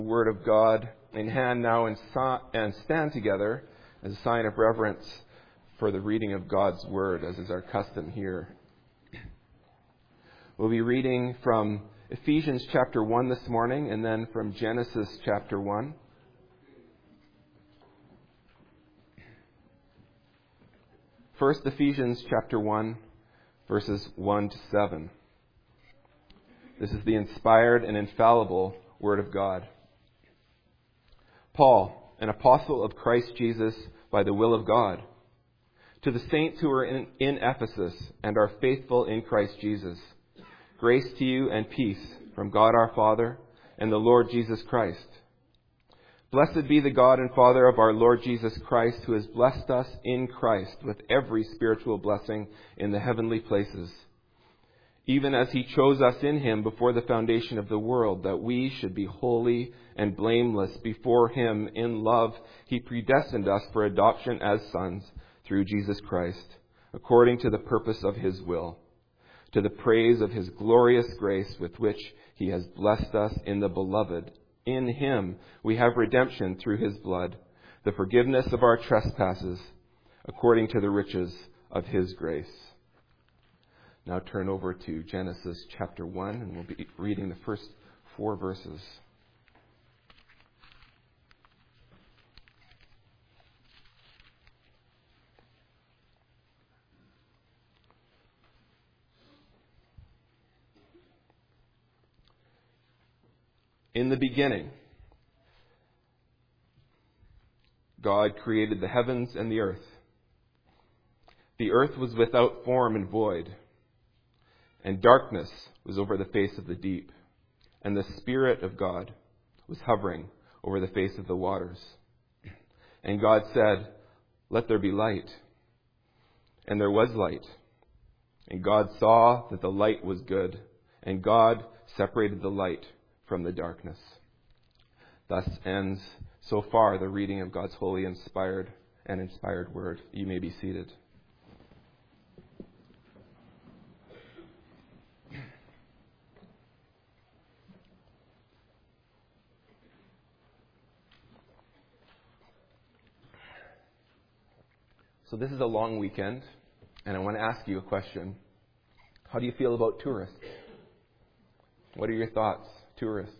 Word of God in hand now and stand together as a sign of reverence for the reading of God's Word, as is our custom here. We'll be reading from Ephesians chapter 1 this morning and then from Genesis chapter 1. First, Ephesians chapter 1, verses 1 to 7. This is the inspired and infallible Word of God. Paul, an apostle of Christ Jesus by the will of God, to the saints who are in Ephesus and are faithful in Christ Jesus, grace to you and peace from God our Father and the Lord Jesus Christ. Blessed be the God and Father of our Lord Jesus Christ, who has blessed us in Christ with every spiritual blessing in the heavenly places, even as he chose us in him before the foundation of the world, that we should be holy and blameless before him. In love, he predestined us for adoption as sons through Jesus Christ, according to the purpose of his will, to the praise of his glorious grace with which he has blessed us in the Beloved. In him we have redemption through his blood, the forgiveness of our trespasses, according to the riches of his grace. Now turn over to Genesis chapter 1, and we'll be reading the first 4 verses. In the beginning, God created the heavens and the earth. The earth was without form and void, and darkness was over the face of the deep, and the Spirit of God was hovering over the face of the waters. And God said, "Let there be light." And there was light. And God saw that the light was good, and God separated the light from the darkness. Thus ends, so far, the reading of God's holy, inspired word. You may be seated. So this is a long weekend, and I want to ask you a question. How do you feel about tourists? What are your thoughts, tourists?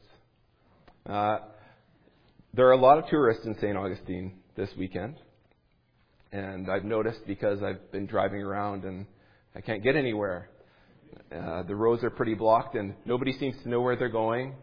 There are a lot of tourists in St. Augustine this weekend, and I've noticed because I've been driving around and I can't get anywhere. The roads are pretty blocked, and nobody seems to know where they're going.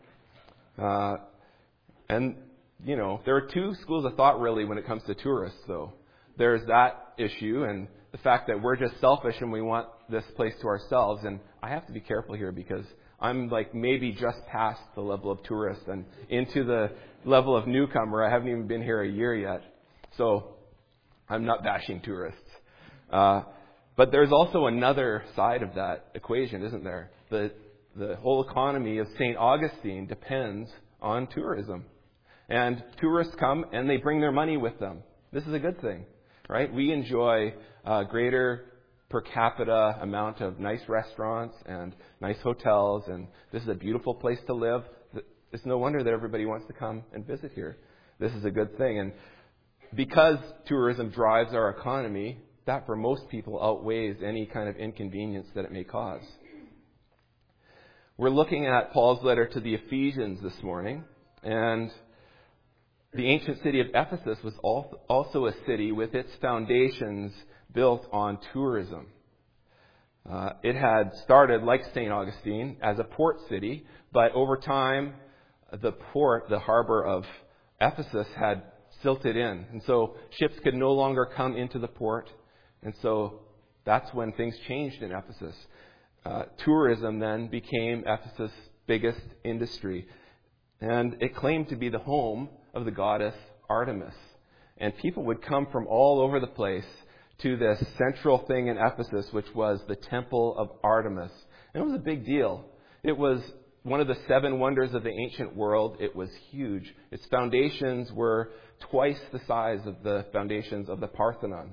And, you know, there are 2 schools of thought, really, when it comes to tourists, though. There's that issue and the fact that we're just selfish and we want this place to ourselves. And I have to be careful here because I'm like maybe just past the level of tourist and into the level of newcomer. I haven't even been here a year yet. So I'm not bashing tourists. But there's also another side of that equation, isn't there? The whole economy of St. Augustine depends on tourism. And tourists come and they bring their money with them. This is a good thing. Right? We enjoy a greater per capita amount of nice restaurants and nice hotels, and this is a beautiful place to live. It's no wonder that everybody wants to come and visit here. This is a good thing. And because tourism drives our economy, that for most people outweighs any kind of inconvenience that it may cause. We're looking at Paul's letter to the Ephesians this morning, and the ancient city of Ephesus was also a city with its foundations built on tourism. It had started, like St. Augustine, as a port city, but over time, the harbor of Ephesus had silted in. And so ships could no longer come into the port. And so that's when things changed in Ephesus. Tourism then became Ephesus' biggest industry. And it claimed to be the home of the goddess Artemis. And people would come from all over the place to this central thing in Ephesus, which was the Temple of Artemis. And it was a big deal. It was one of the 7 wonders of the ancient world. It was huge. Its foundations were twice the size of the foundations of the Parthenon.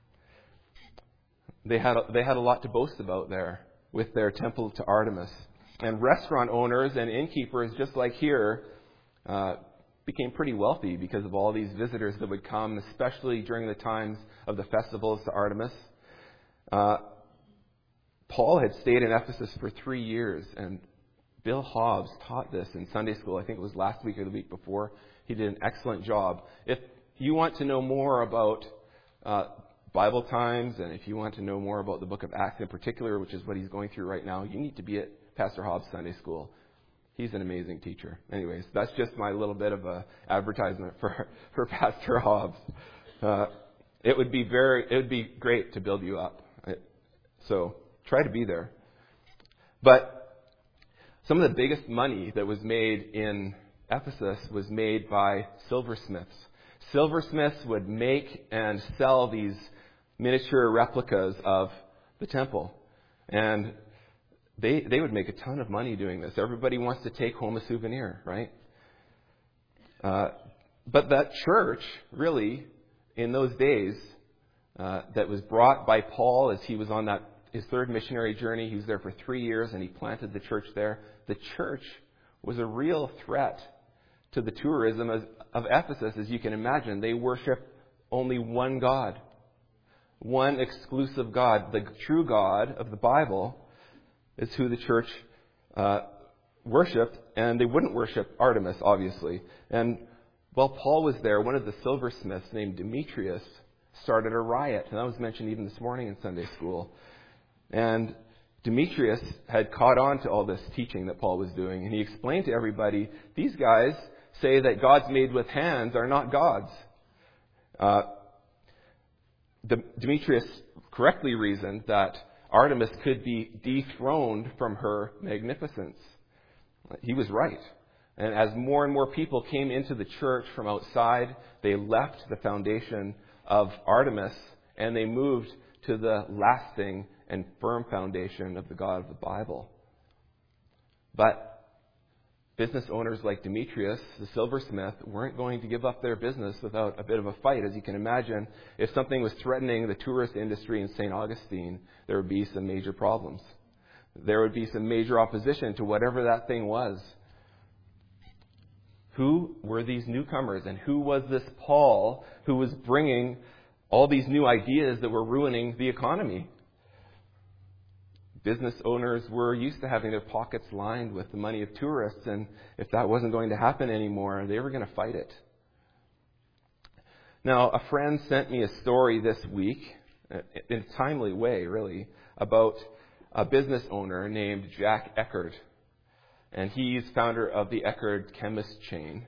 They had a lot to boast about there with their temple to Artemis. And restaurant owners and innkeepers, just like here, became pretty wealthy because of all these visitors that would come, especially during the times of the festivals to Artemis. Paul had stayed in Ephesus for 3 years, and Bill Hobbs taught this in Sunday school. I think it was last week or the week before. He did an excellent job. If you want to know more about Bible times, and if you want to know more about the book of Acts in particular, which is what he's going through right now, you need to be at Pastor Hobbs' Sunday school. He's an amazing teacher. Anyways, that's just my little bit of a advertisement for Pastor Hobbs. It would be great to build you up. So try to be there. But some of the biggest money that was made in Ephesus was made by silversmiths. Silversmiths would make and sell these miniature replicas of the temple. And they would make a ton of money doing this. Everybody wants to take home a souvenir, right? But that church, really, in those days, that was brought by Paul as he was on his third missionary journey. He was there for 3 years, and he planted the church there. The church was a real threat to the tourism of Ephesus, as you can imagine. They worship only one God, one exclusive God. The true God of the Bible is who the church worshipped, and they wouldn't worship Artemis, obviously. And while Paul was there, one of the silversmiths named Demetrius started a riot, and that was mentioned even this morning in Sunday school. And Demetrius had caught on to all this teaching that Paul was doing, and he explained to everybody, these guys say that gods made with hands are not gods. Demetrius correctly reasoned that Artemis could be dethroned from her magnificence. He was right. And as more and more people came into the church from outside, they left the foundation of Artemis and they moved to the lasting and firm foundation of the God of the Bible. But business owners like Demetrius, the silversmith, weren't going to give up their business without a bit of a fight. As you can imagine, if something was threatening the tourist industry in St. Augustine, there would be some major problems. There would be some major opposition to whatever that thing was. Who were these newcomers, and who was this Paul who was bringing all these new ideas that were ruining the economy? Business owners were used to having their pockets lined with the money of tourists, and if that wasn't going to happen anymore, they were going to fight it. Now, a friend sent me a story this week, in a timely way, really, about a business owner named Jack Eckert. And he's founder of the Eckert Chemist chain.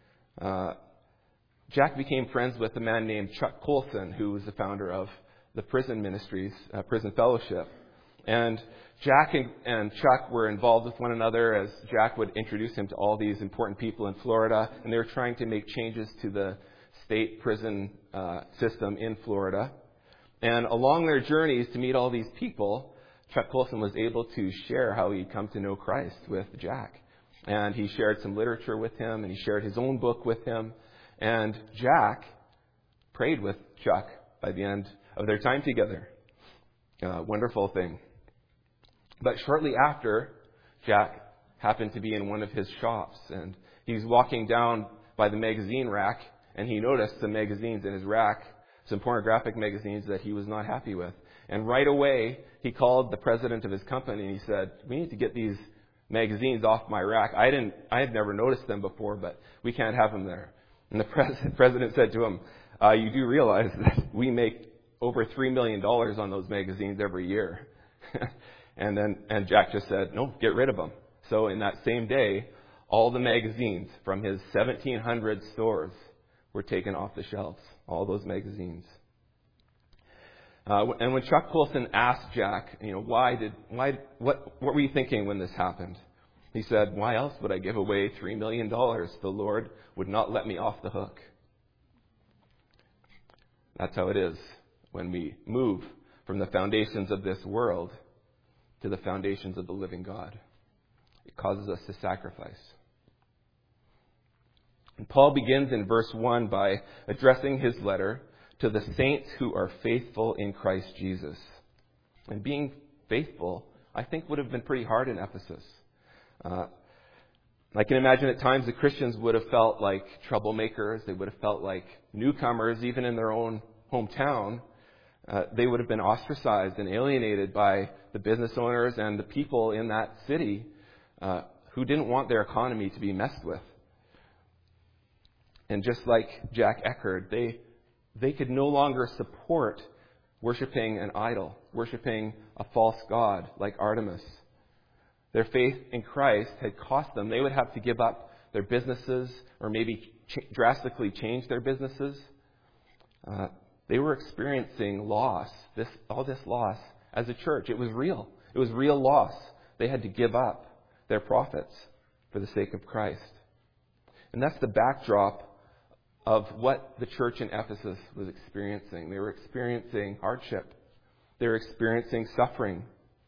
Jack became friends with a man named Chuck Colson, who was the founder of the prison ministries, Prison Fellowship. And Jack and Chuck were involved with one another as Jack would introduce him to all these important people in Florida. And they were trying to make changes to the state prison system in Florida. And along their journeys to meet all these people, Chuck Colson was able to share how he'd come to know Christ with Jack. And he shared some literature with him, and he shared his own book with him. And Jack prayed with Chuck by the end of their time together. Wonderful thing. But shortly after, Jack happened to be in one of his shops, and he was walking down by the magazine rack, and he noticed some magazines in his rack, some pornographic magazines that he was not happy with. And right away, he called the president of his company, and he said, "We need to get these magazines off my rack. I had never noticed them before, but we can't have them there." And the president said to him, "You do realize that we make over $3 million on those magazines every year." And Jack just said, "No, get rid of them." So in that same day, all the magazines from his 1,700 stores were taken off the shelves. All those magazines. And when Chuck Colson asked Jack, what were you thinking when this happened? He said, "Why else would I give away $3 million? The Lord would not let me off the hook." That's how it is when we move from the foundations of this world to the foundations of the living God. It causes us to sacrifice. And Paul begins in verse 1 by addressing his letter to the saints who are faithful in Christ Jesus. And being faithful, I think, would have been pretty hard in Ephesus. I can imagine at times the Christians would have felt like troublemakers. They would have felt like newcomers, even in their own hometown. They would have been ostracized and alienated by the business owners and the people in that city who didn't want their economy to be messed with. And just like Jack Eckerd, they could no longer support worshiping an idol, worshiping a false god like Artemis. Their faith in Christ had cost them. They would have to give up their businesses or maybe drastically change their businesses. They were experiencing loss, all this loss as a church. It was real. It was real loss. They had to give up their profits for the sake of Christ. And that's the backdrop of what the church in Ephesus was experiencing. They were experiencing hardship. They were experiencing suffering.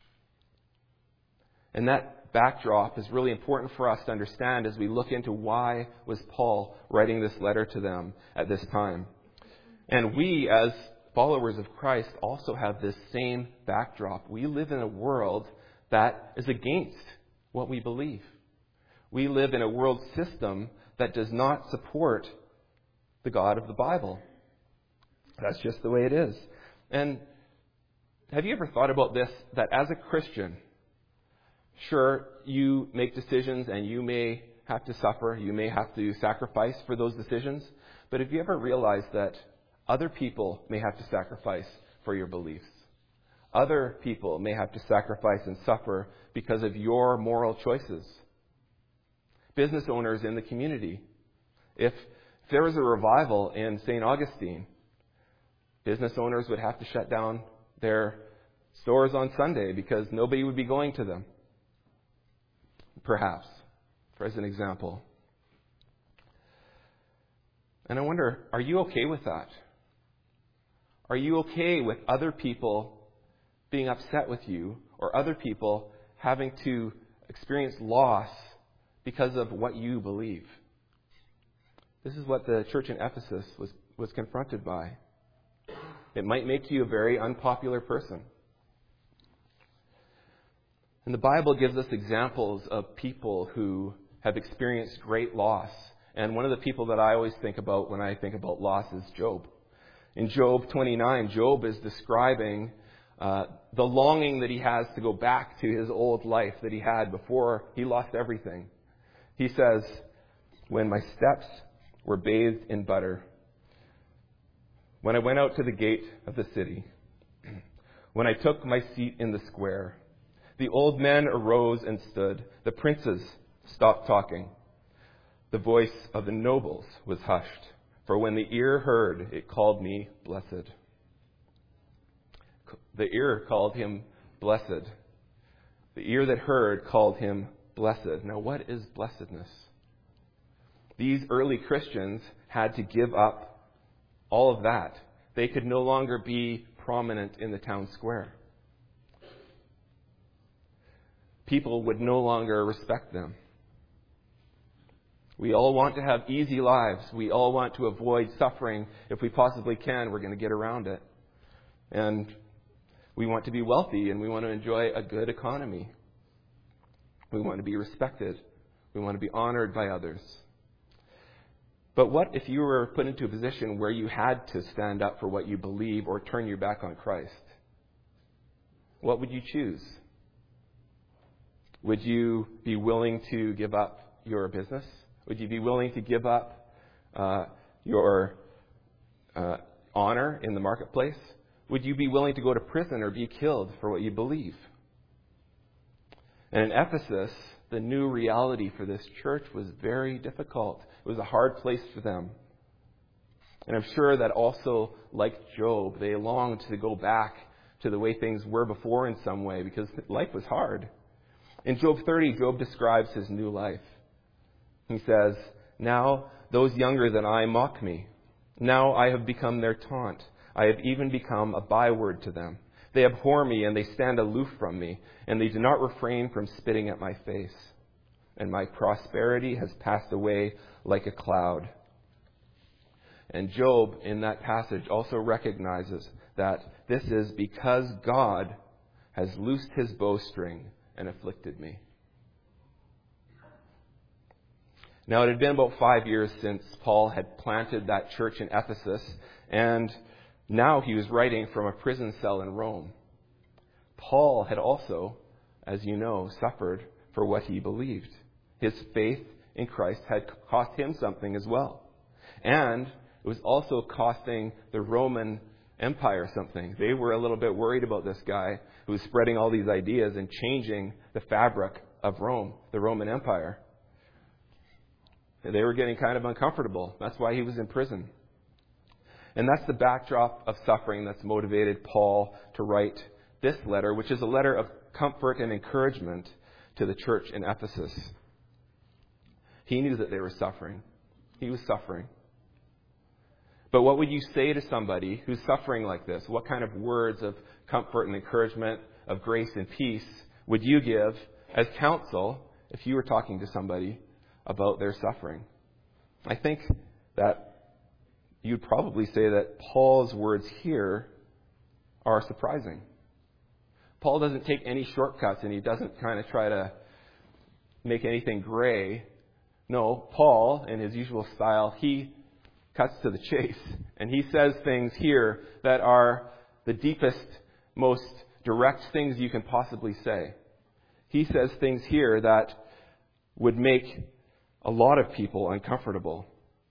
And that backdrop is really important for us to understand as we look into why was Paul writing this letter to them at this time. And we, as followers of Christ, also have this same backdrop. We live in a world that is against what we believe. We live in a world system that does not support the God of the Bible. That's just the way it is. And have you ever thought about this, that as a Christian, sure, you make decisions and you may have to suffer, you may have to sacrifice for those decisions, but have you ever realized that other people may have to sacrifice for your beliefs? Other people may have to sacrifice and suffer because of your moral choices. Business owners in the community. If there was a revival in St. Augustine, business owners would have to shut down their stores on Sunday because nobody would be going to them. Perhaps, for as an example. And I wonder, are you okay with that? Are you okay with other people being upset with you or other people having to experience loss because of what you believe? This is what the church in Ephesus was confronted by. It might make you a very unpopular person. And the Bible gives us examples of people who have experienced great loss. And one of the people that I always think about when I think about loss is Job. In Job 29, Job is describing the longing that he has to go back to his old life that he had before he lost everything. He says, "When my steps were bathed in butter, when I went out to the gate of the city, when I took my seat in the square, the old men arose and stood. The princes stopped talking. The voice of the nobles was hushed. For when the ear heard, it called me blessed." The ear called him blessed. The ear that heard called him blessed. Now, what is blessedness? These early Christians had to give up all of that. They could no longer be prominent in the town square. People would no longer respect them. We all want to have easy lives. We all want to avoid suffering. If we possibly can, we're going to get around it. And we want to be wealthy and we want to enjoy a good economy. We want to be respected. We want to be honored by others. But what if you were put into a position where you had to stand up for what you believe or turn your back on Christ? What would you choose? Would you be willing to give up your business? Would you be willing to give up your honor in the marketplace? Would you be willing to go to prison or be killed for what you believe? And in Ephesus, the new reality for this church was very difficult. It was a hard place for them. And I'm sure that also, like Job, they longed to go back to the way things were before in some way because life was hard. In Job 30, Job describes his new life. He says, "Now those younger than I mock me. Now I have become their taunt. I have even become a byword to them. They abhor me and they stand aloof from me, and they do not refrain from spitting at my face. And my prosperity has passed away like a cloud." And Job, in that passage, also recognizes that this is because God has loosed his bowstring and afflicted me. Now, it had been about 5 years since Paul had planted that church in Ephesus, and now he was writing from a prison cell in Rome. Paul had also, as you know, suffered for what he believed. His faith in Christ had cost him something as well. And it was also costing the Roman Empire something. They were a little bit worried about this guy who was spreading all these ideas and changing the fabric of Rome, the Roman Empire. They were getting kind of uncomfortable. That's why he was in prison. And that's the backdrop of suffering that's motivated Paul to write this letter, which is a letter of comfort and encouragement to the church in Ephesus. He knew that they were suffering. He was suffering. But what would you say to somebody who's suffering like this? What kind of words of comfort and encouragement, of grace and peace would you give as counsel if you were talking to somebody about their suffering? I think that you'd probably say that Paul's words here are surprising. Paul doesn't take any shortcuts, and he doesn't kind of try to make anything gray. No, Paul, in his usual style, he cuts to the chase. And he says things here that are the deepest, most direct things you can possibly say. He says things here that would make a lot of people uncomfortable.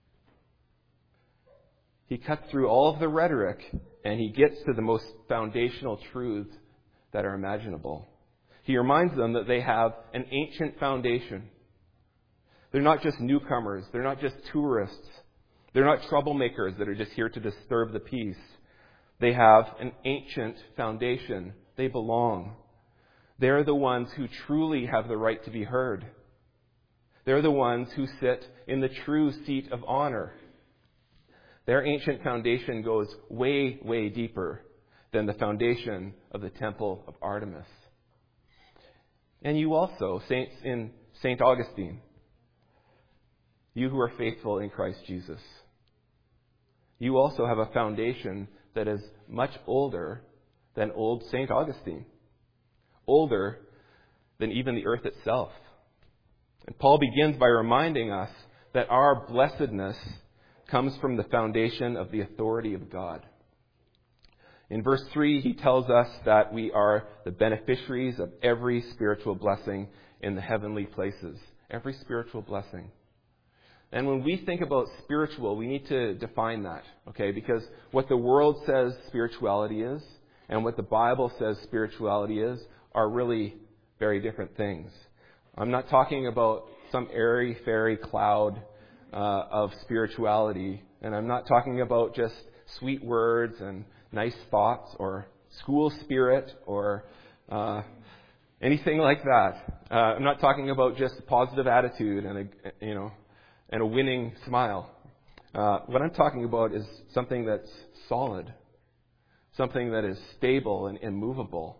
He cuts through all of the rhetoric, and he gets to the most foundational truths that are imaginable. He reminds them that they have an ancient foundation. They're not just newcomers. They're not just tourists. They're not troublemakers that are just here to disturb the peace. They have an ancient foundation. They belong. They're the ones who truly have the right to be heard. They're the ones who sit in the true seat of honor. Their ancient foundation goes way, way deeper than the foundation of the temple of Artemis. And you also, saints in St. Augustine, you who are faithful in Christ Jesus, you also have a foundation that is much older than old St. Augustine, older than even the earth itself. And Paul begins by reminding us that our blessedness comes from the foundation of the authority of God. In verse 3, he tells us that we are the beneficiaries of every spiritual blessing in the heavenly places. Every spiritual blessing. And when we think about spiritual, we need to define that, okay? Because what the world says spirituality is and what the Bible says spirituality is are really very different things. I'm not talking about some airy-fairy cloud of spirituality, and I'm not talking about just sweet words and nice thoughts or school spirit or anything like that. I'm not talking about just a positive attitude and a winning smile. What I'm talking about is something that's solid, something that is stable and immovable.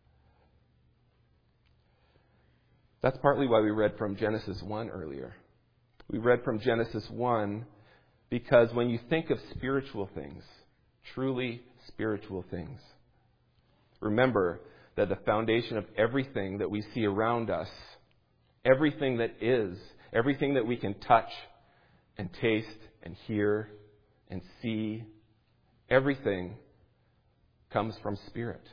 That's partly why we read from Genesis 1 earlier. We read from Genesis 1 because when you think of spiritual things, truly spiritual things, remember that the foundation of everything that we see around us, everything that is, everything that we can touch and taste and hear and see, everything comes from spirit.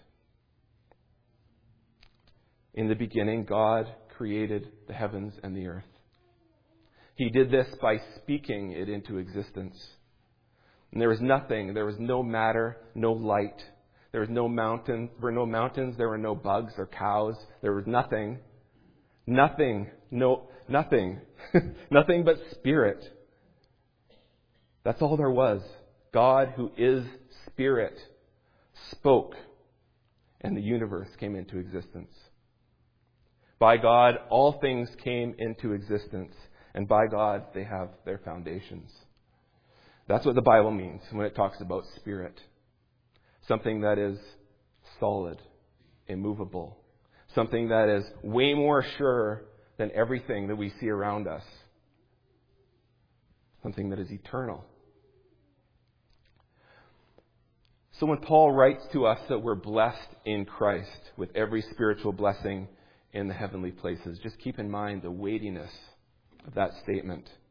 In the beginning, God created the heavens and the earth. He did this by speaking it into existence. And there was nothing, there was no matter, no light. There was no mountain, there were no mountains, there were no bugs or cows. There was nothing. Nothing but spirit. That's all there was. God, who is spirit, spoke, and the universe came into existence. By God, all things came into existence, and by God, they have their foundations. That's what the Bible means when it talks about spirit. Something that is solid, immovable. Something that is way more sure than everything that we see around us. Something that is eternal. So when Paul writes to us that we're blessed in Christ with every spiritual blessing in the heavenly places, just keep in mind the weightiness of that statement.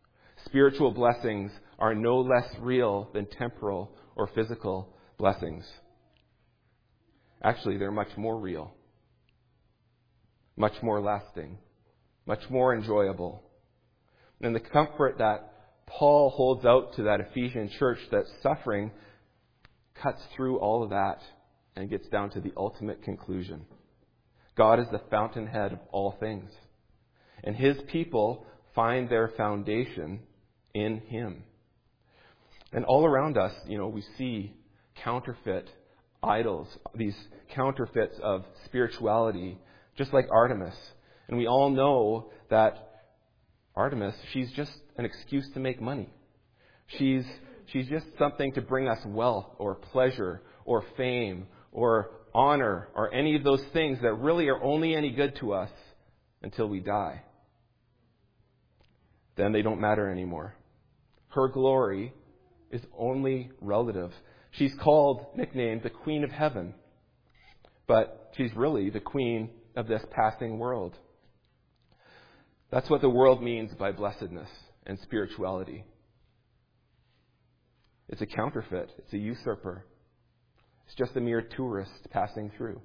spiritual blessings are no less real than temporal or physical blessings. Actually, they're much more real, much more lasting, much more enjoyable. And the comfort that Paul holds out to that Ephesian church, that suffering cuts through all of that and gets down to the ultimate conclusion. God is the fountainhead of all things. And His people find their foundation in Him. And all around us, we see counterfeit idols, these counterfeits of spirituality, just like Artemis. And we all know that Artemis, she's just an excuse to make money. She's just something to bring us wealth or pleasure or fame or honor or any of those things that really are only any good to us until we die. Then they don't matter anymore. Her glory is only relative. She's nicknamed the Queen of Heaven, but she's really the queen of this passing world. That's what the world means by blessedness and spirituality. It's a counterfeit. It's a usurper. It's just a mere tourist passing through.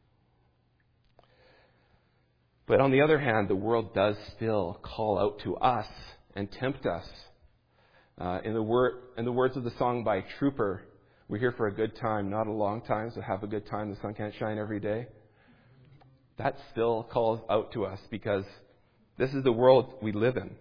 But on the other hand, the world does still call out to us and tempt us. In the words of the song by Trooper, we're here for a good time, not a long time, so have a good time. The sun can't shine every day. That still calls out to us because this is the world we live in.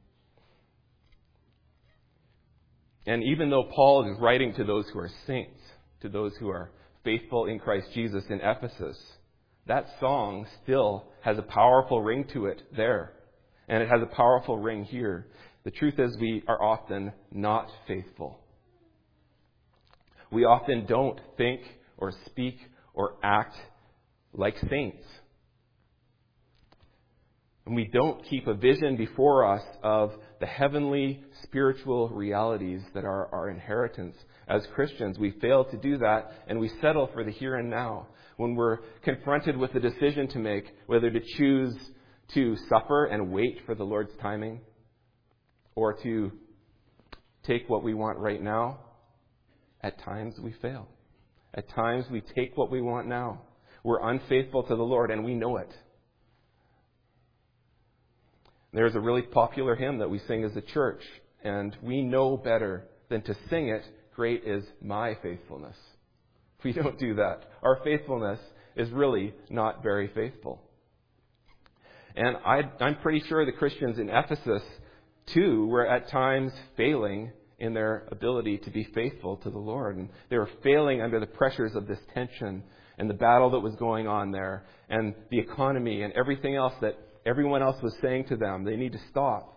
And even though Paul is writing to those who are saints, to those who are faithful in Christ Jesus in Ephesus, that song still has a powerful ring to it there. And it has a powerful ring here. The truth is we are often not faithful. We often don't think or speak or act like saints. And we don't keep a vision before us of the heavenly spiritual realities that are our inheritance. As Christians, we fail to do that, and we settle for the here and now. When we're confronted with a decision to make, whether to choose to suffer and wait for the Lord's timing, or to take what we want right now, at times we fail. At times we take what we want now. We're unfaithful to the Lord, and we know it. There's a really popular hymn that we sing as a church, and we know better than to sing it, "Great is my faithfulness." We don't do that. Our faithfulness is really not very faithful. And I'm pretty sure the Christians in Ephesus, too, were at times failing in their ability to be faithful to the Lord. And they were failing under the pressures of this tension and the battle that was going on there and the economy and everything else that everyone else was saying to them. They need to stop.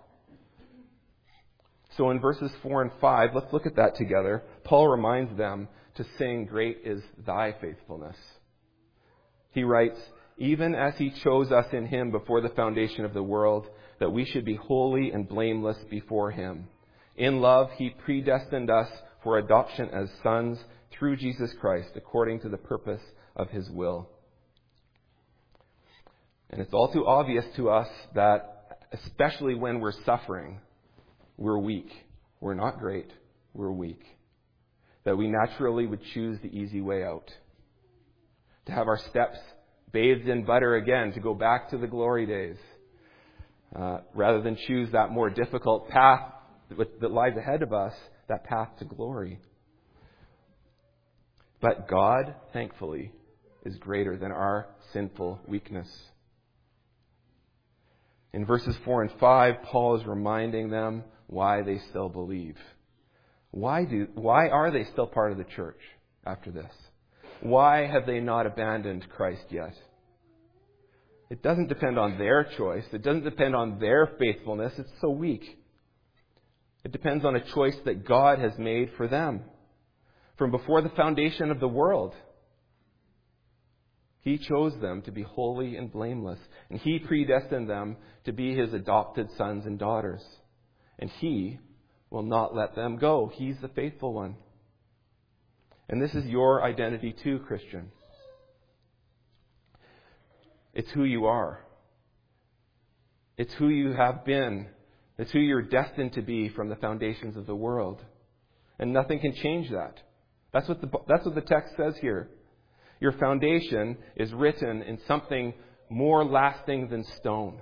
So in verses 4 and 5, let's look at that together. Paul reminds them to sing, "Great is thy faithfulness." He writes, "Even as he chose us in him before the foundation of the world, that we should be holy and blameless before him. In love, he predestined us for adoption as sons through Jesus Christ, according to the purpose of his will." And it's all too obvious to us that, especially when we're suffering, we're weak. We're not great. We're weak. That we naturally would choose the easy way out. To have our steps bathed in butter again, to go back to the glory days, rather than choose that more difficult path that lies ahead of us, that path to glory. But God, thankfully, is greater than our sinful weakness. In verses 4 and 5, Paul is reminding them why they still believe. Why are they still part of the church after this? Why have they not abandoned Christ yet? It doesn't depend on their choice. It doesn't depend on their faithfulness. It's so weak. It depends on a choice that God has made for them from before the foundation of the world. He chose them to be holy and blameless, and He predestined them to be His adopted sons and daughters. And He will not let them go. He's the faithful one. And this is your identity too, Christian. It's who you are. It's who you have been It's who you're destined to be from the foundations of the world. And nothing can change that. That's what the text says here. Your foundation is written in something more lasting than stone.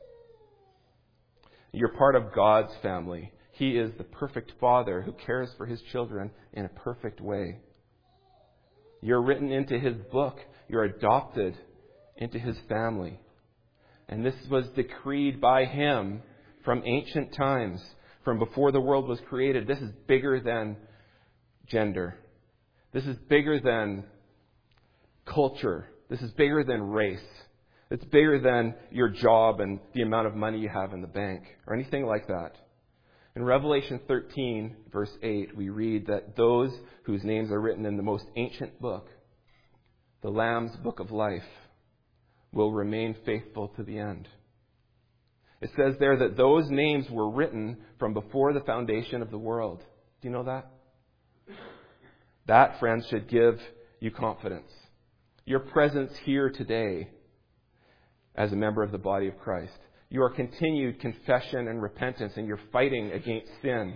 You're part of God's family. He is the perfect Father who cares for His children in a perfect way. You're written into His book. You're adopted into His family. And this was decreed by Him from ancient times, from before the world was created. This is bigger than gender. This is bigger than culture. This is bigger than race. It's bigger than your job and the amount of money you have in the bank or anything like that. In Revelation 13, verse 8, we read that those whose names are written in the most ancient book, the Lamb's book of life, will remain faithful to the end. It says there that those names were written from before the foundation of the world. Do you know that? That, friends, should give you confidence. Your presence here today as a member of the body of Christ, your continued confession and repentance, and your fighting against sin,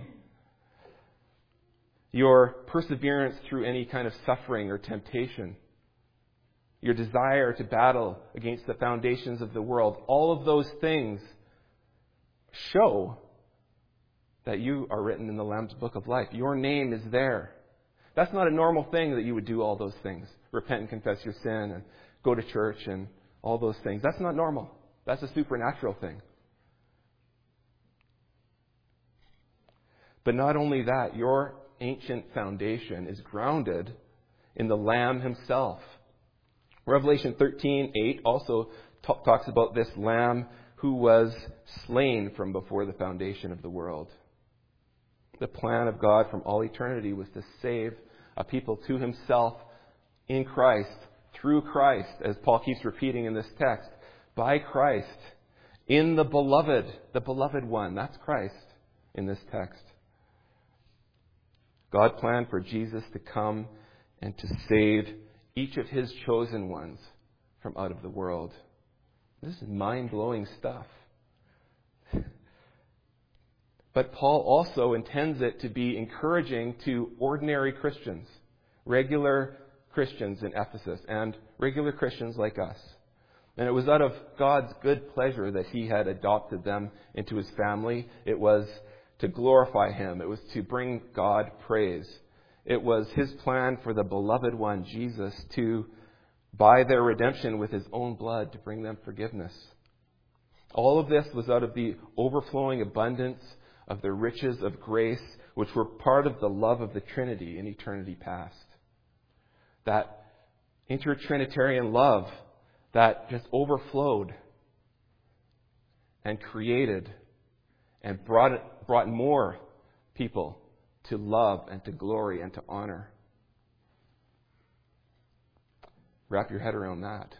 your perseverance through any kind of suffering or temptation, your desire to battle against the foundations of the world, all of those things show that you are written in the Lamb's book of life. Your name is there. That's not a normal thing that you would do all those things. Repent and confess your sin and go to church and all those things. That's not normal. That's a supernatural thing. But not only that, your ancient foundation is grounded in the Lamb Himself. Revelation 13:8 also talks about this Lamb who was slain from before the foundation of the world. The plan of God from all eternity was to save a people to Himself in Christ, through Christ, as Paul keeps repeating in this text, by Christ, in the beloved one. That's Christ in this text. God planned for Jesus to come and to save each of His chosen ones from out of the world. This is mind-blowing stuff. But Paul also intends it to be encouraging to ordinary Christians, regular Christians in Ephesus, and regular Christians like us. And it was out of God's good pleasure that He had adopted them into His family. It was to glorify Him. It was to bring God praise. It was His plan for the beloved one, Jesus, to buy their redemption with His own blood, to bring them forgiveness. All of this was out of the overflowing abundance of the riches of grace, which were part of the love of the Trinity in eternity past. That intertrinitarian love that just overflowed and created and brought more people to love and to glory and to honor. Wrap your head around that.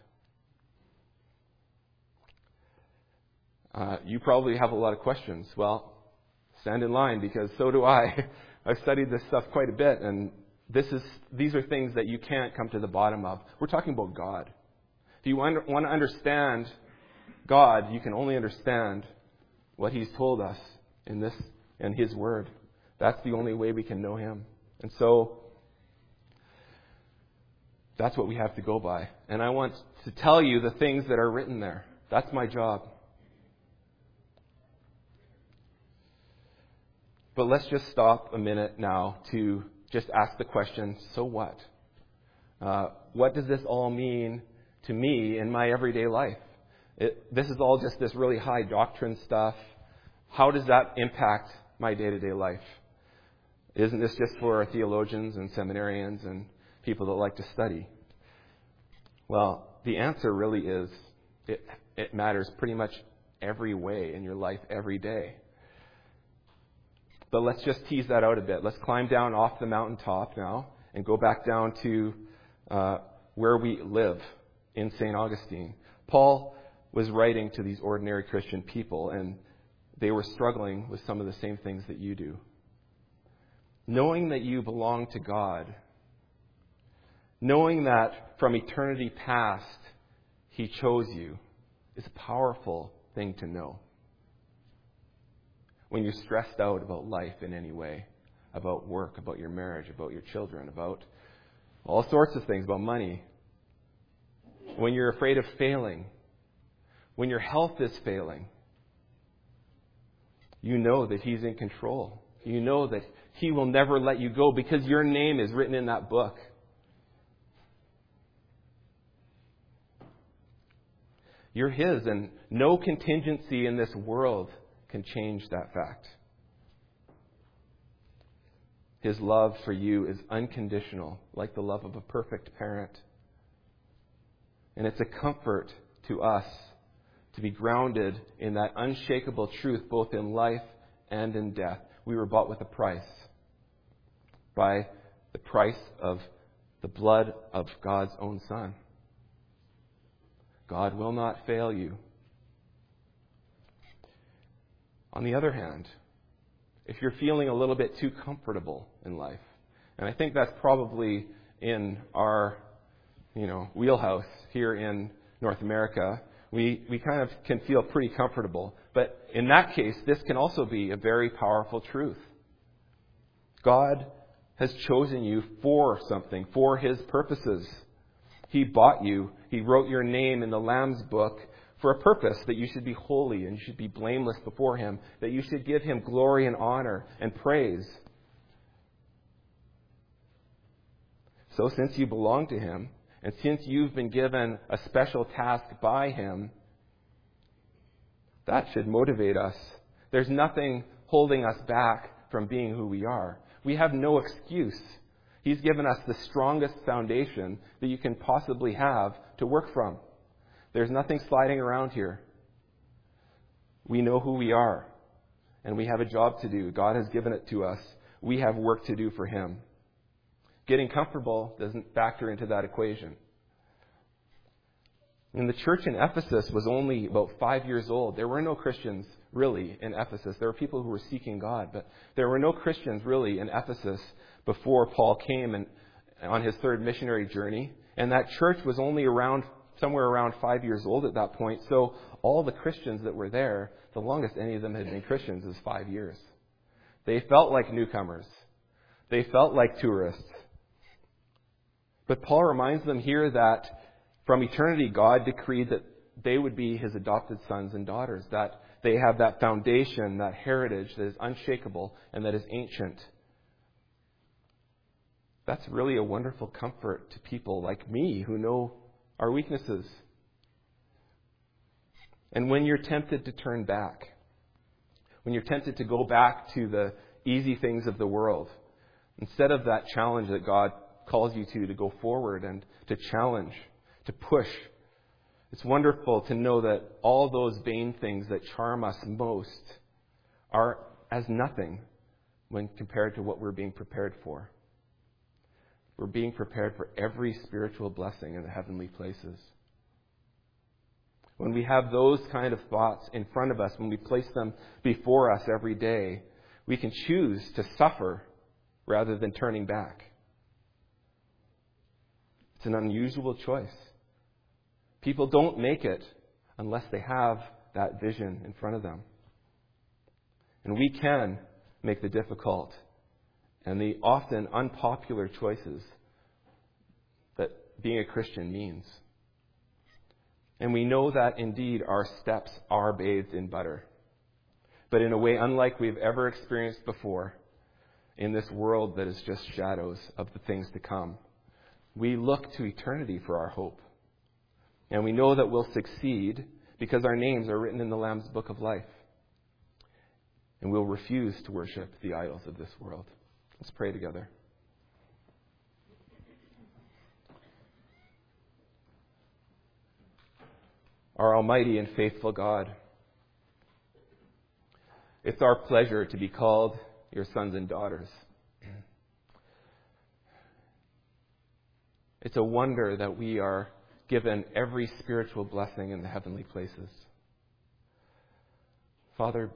You probably have a lot of questions. Well, stand in line, because so do I. I've studied this stuff quite a bit, and these are things that you can't come to the bottom of. We're talking about God. If you want to understand God, you can only understand what He's told us in His Word. That's the only way we can know Him. And so that's what we have to go by. And I want to tell you the things that are written there. That's my job. But let's just stop a minute now to just ask the question, so what? What does this all mean to me in my everyday life? This is all just this really high doctrine stuff. How does that impact my day-to-day life? Isn't this just for theologians and seminarians and people that like to study? Well, the answer really is it matters pretty much every way in your life every day. But let's just tease that out a bit. Let's climb down off the mountaintop now and go back down to where we live in St. Augustine. Paul was writing to these ordinary Christian people, and they were struggling with some of the same things that you do. Knowing that you belong to God, knowing that from eternity past He chose you, is a powerful thing to know. when you're stressed out about life in any way, about work, about your marriage, about your children, about all sorts of things, about money. When you're afraid of failing, when your health is failing, you know that He's in control. You know that He will never let you go because your name is written in that book. You're His, and no contingency in this world can change that fact. His love for you is unconditional, like the love of a perfect parent. And it's a comfort to us to be grounded in that unshakable truth, both in life and in death. We were bought with a price, by the price of the blood of God's own Son. God will not fail you. On the other hand, if you're feeling a little bit too comfortable in life, and I think that's probably in our, wheelhouse here in North America, we kind of can feel pretty comfortable. But in that case, this can also be a very powerful truth. God has chosen you for something, for His purposes. He bought you. He wrote your name in the Lamb's book for a purpose, that you should be holy and you should be blameless before Him, that you should give Him glory and honor and praise. So since you belong to Him, and since you've been given a special task by Him, that should motivate us. There's nothing holding us back from being who we are. We have no excuse. He's given us the strongest foundation that you can possibly have to work from. There's nothing sliding around here. We know who we are, and we have a job to do. God has given it to us. We have work to do for Him. Getting comfortable doesn't factor into that equation. And the church in Ephesus was only about 5 years old. There were no Christians really in Ephesus. There were people who were seeking God, but there were no Christians really in Ephesus before Paul came and on his third missionary journey. And that church was only somewhere around 5 years old at that point. So all the Christians that were there, the longest any of them had been Christians is 5 years. They felt like newcomers. They felt like tourists. But Paul reminds them here that from eternity, God decreed that they would be His adopted sons and daughters, that they have that foundation, that heritage that is unshakable and that is ancient. That's really a wonderful comfort to people like me who know our weaknesses. And when you're tempted to turn back, when you're tempted to go back to the easy things of the world, instead of that challenge that God calls you to go forward and to challenge, to push, it's wonderful to know that all those vain things that charm us most are as nothing when compared to what we're being prepared for. We're being prepared for every spiritual blessing in the heavenly places. When we have those kind of thoughts in front of us, when we place them before us every day, we can choose to suffer rather than turning back. It's an unusual choice. People don't make it unless they have that vision in front of them. And we can make the difficult and the often unpopular choices that being a Christian means. And we know that indeed our steps are bathed in butter, but in a way unlike we've ever experienced before in this world that is just shadows of the things to come. We look to eternity for our hope. And we know that we'll succeed because our names are written in the Lamb's book of life. And we'll refuse to worship the idols of this world. Let's pray together. Our almighty and faithful God, it's our pleasure to be called your sons and daughters. It's a wonder that we are given every spiritual blessing in the heavenly places. Father,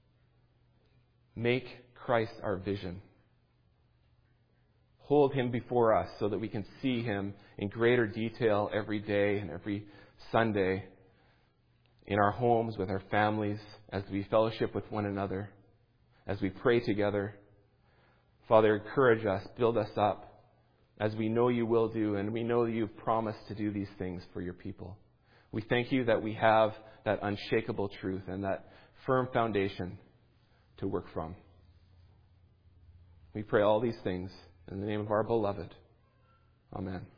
make Christ our vision. Hold Him before us so that we can see Him in greater detail every day and every Sunday in our homes, with our families, as we fellowship with one another. as we pray together. Father, encourage us, build us up, as we know you will do, and we know you've promised to do these things for your people. We thank you that we have that unshakable truth and that firm foundation to work from. We pray all these things in the name of our beloved. Amen.